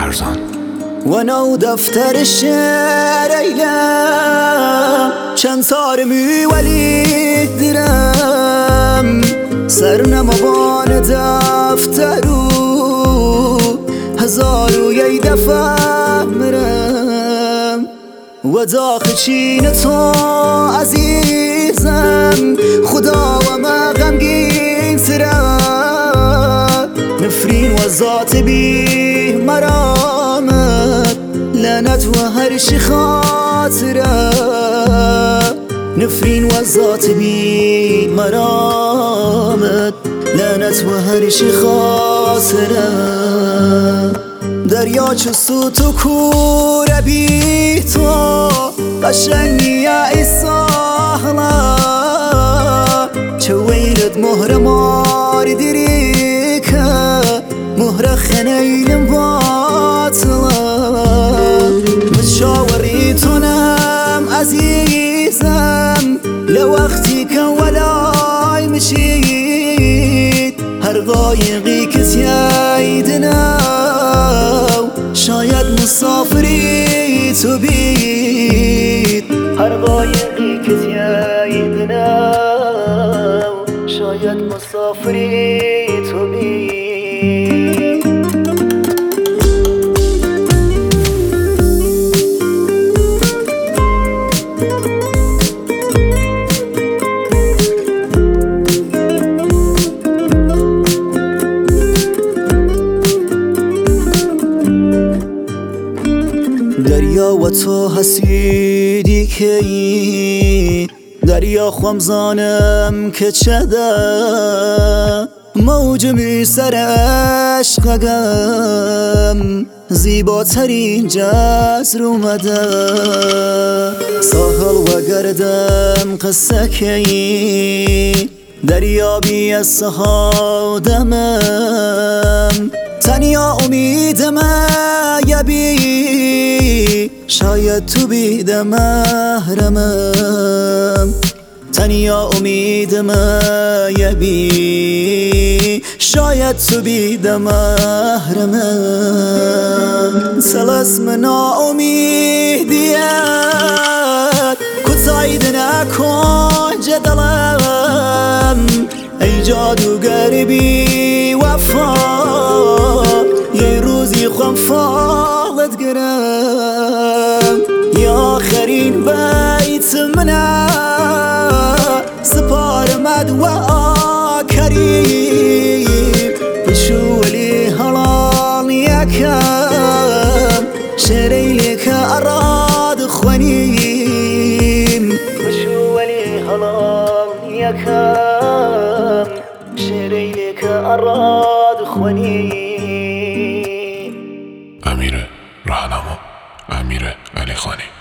فرزان ونو دفتر شعر eylem چند سارمی ولی درم سرنم بان دفترو هزارو یه دفعه مرم و داخل چین تو عزیزم خدا و ما غمگین سرم نفرین و ذات بی مرامت لعنت و هر شي خاطره نفرین و ذات بی مرامت لعنت و هر شي خاطره دریا چو سوت و کوره بی تو قشنگی ای ساحله چه ویلت مهر ماری دیری که مهر خنیلم باطله متشاوری تونم عزیزم لوقتی که ولاي مشيت هر قایقی که تیایدنه شاید مسافری تو بید هر قایقی که تیایدنه شاید مسافری تو بید دریا و تو حسیدی که دریا خوام زانم که چده موج می سر عشقم زیباترین جزر اومده ساحل و گردم قصه که دریا بی از سهادمم تنیا امیدم یبی شاید تو بید محرمم تنیا امیدم یبی شاید تو بید محرمم سلاسم ناامیدیت کتاید نکن جدلم ای جادوگر بی وفا یه روزی خوام فالت گرم یا آخرین بیت منه سپارمد و آکریم بشو ولی حلال یکم شریلی که اراد خوانیم بشو ولی حلال یکم شریلی که اراد خوانیم امیر راهنما امیر علی خانی